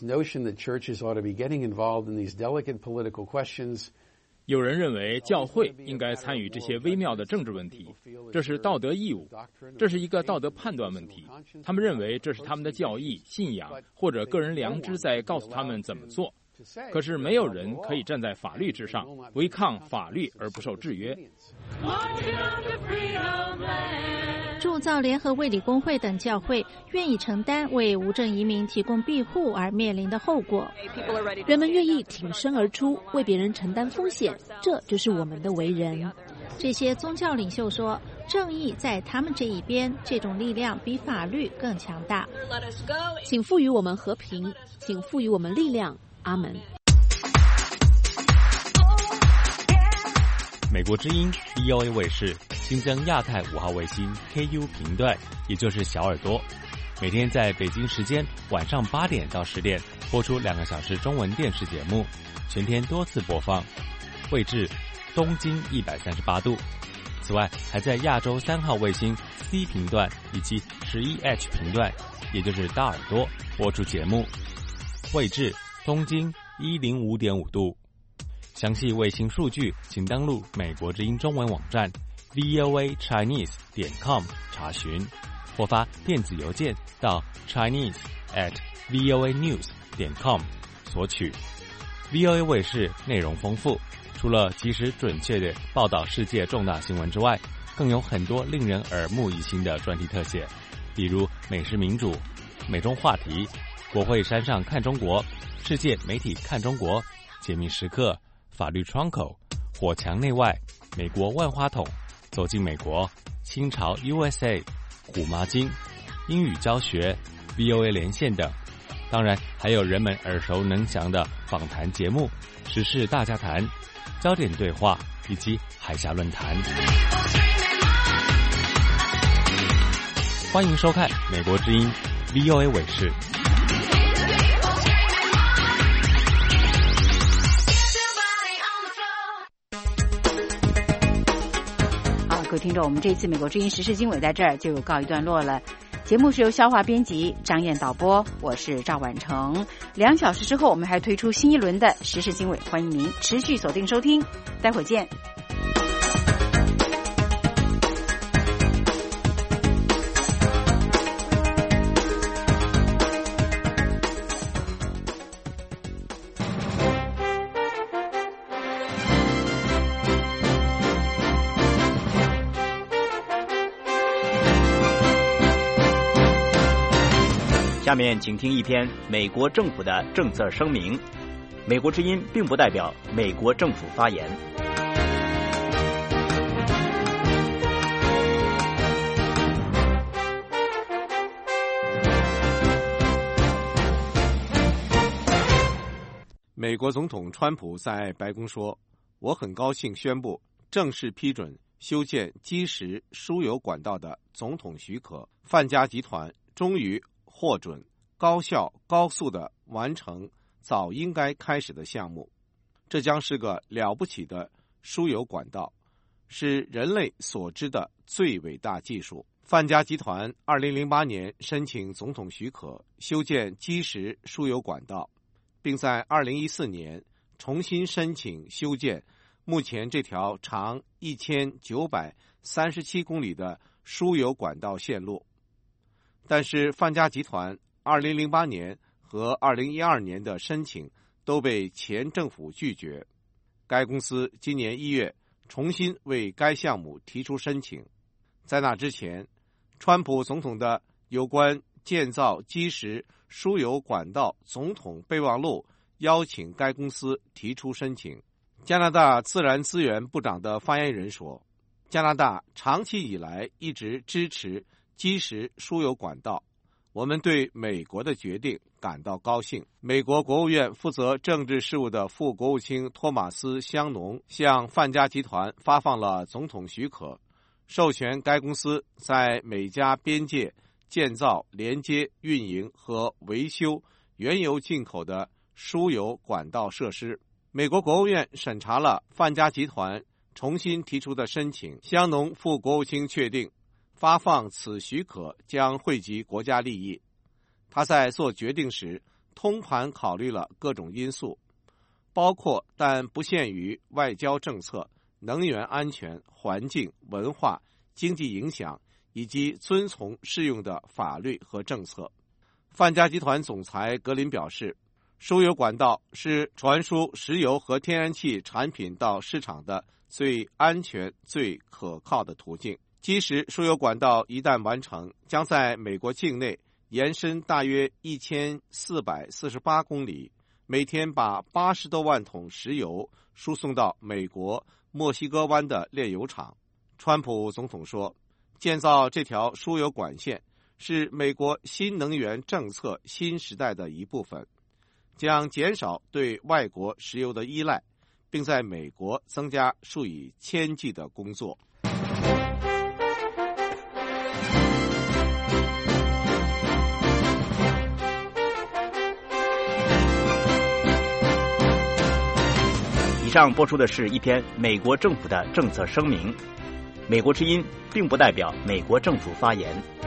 Speaker 3: 有人认为教会应该参与这些微妙的政治问题，这是道德义务，这是一个道德判断问题。他们认为这是他们的教义、信仰或者个人良知在告诉他们怎么做。可是没有人可以站在法律之上，违抗法律而不受制约。
Speaker 18: 铸造联合卫理公会等教会愿意承担为无证移民提供庇护而面临的后果。
Speaker 21: 人们愿意挺身而出，为别人承担风险，这就是我们的为人。
Speaker 18: 这些宗教领袖说，正义在他们这一边，这种力量比法律更强大。
Speaker 21: 请赋予我们和平，请赋予我们力量。阿门。
Speaker 9: 美国之音 D L A 卫视新增亚太五号卫星 K U 频段，也就是小耳朵，每天在北京时间晚上八点到十点播出两个小时中文电视节目，全天多次播放，位置东经一百三十八度。此外，还在亚洲三号卫星 C 频段以及十一 H 频段，也就是大耳朵播出节目，位置东经一零五点五度。详细卫星数据，请登录美国之音中文网站 v o a chinese 点 com 查询，或发电子邮件到 chinese at v o a news 点 com 索取。V O A 卫视内容丰富，除了及时准确地报道世界重大新闻之外，更有很多令人耳目一新的专题特写，比如美食民主、美中话题、国会山上看中国、世界媒体看中国、解密时刻、法律窗口、火墙内外、美国万花筒、走进美国、新潮 U S A、虎妈经、英语教学、V O A 连线等。当然还有人们耳熟能详的访谈节目、时事大家谈、焦点对话以及海峡论坛。欢迎收看美国之音 V O A 卫视。
Speaker 2: 好，各位听众，我们这次美国之音时事经纬在这儿就告一段落了。节目是由肖华编辑，张燕导播，我是赵婉成。两小时之后，我们还推出新一轮的时事经纬，欢迎您持续锁定收听，待会儿见。
Speaker 1: 下面请听一篇美国政府的政策声明。美国之音并不代表美国政府发言。
Speaker 8: 美国总统川普在白宫说：“我很高兴宣布正式批准修建基石输油管道的总统许可，泛加集团终于获准高效高速地完成早应该开始的项目，这将是个了不起的输油管道，是人类所知的最伟大技术。泛加集团二零零八年申请总统许可修建基石输油管道，并在二零一四年重新申请修建目前这条长一千九百三十七公里的输油管道线路。但是泛加集团二零零八年和二零一二年的申请都被前政府拒绝。该公司今年一月重新为该项目提出申请。在那之前，川普总统的有关建造基石输油管道总统备忘录邀请该公司提出申请。加拿大自然资源部长的发言人说，加拿大长期以来一直支持基石输油管道，我们对美国的决定感到高兴。美国国务院负责政治事务的副国务卿托马斯·香农向泛加集团发放了总统许可，授权该公司在美加边界建造、连接、运营和维修原油进口的输油管道设施。美国国务院审查了泛加集团重新提出的申请，香农副国务卿确定发放此许可将惠及国家利益。他在做决定时通盘考虑了各种因素，包括但不限于外交政策、能源安全、环境、文化、经济影响以及遵从适用的法律和政策。泛加集团总裁格林表示，输油管道是传输石油和天然气产品到市场的最安全、最可靠的途径。基石输油管道一旦完成，将在美国境内延伸大约一千四百四十八公里，每天把八十多万桶石油输送到美国墨西哥湾的炼油厂。川普总统说，建造这条输油管线是美国新能源政策新时代的一部分，将减少对外国石油的依赖，并在美国增加数以千计的工作。
Speaker 1: 上播出的是一篇美国政府的政策声明。美国之音并不代表美国政府发言。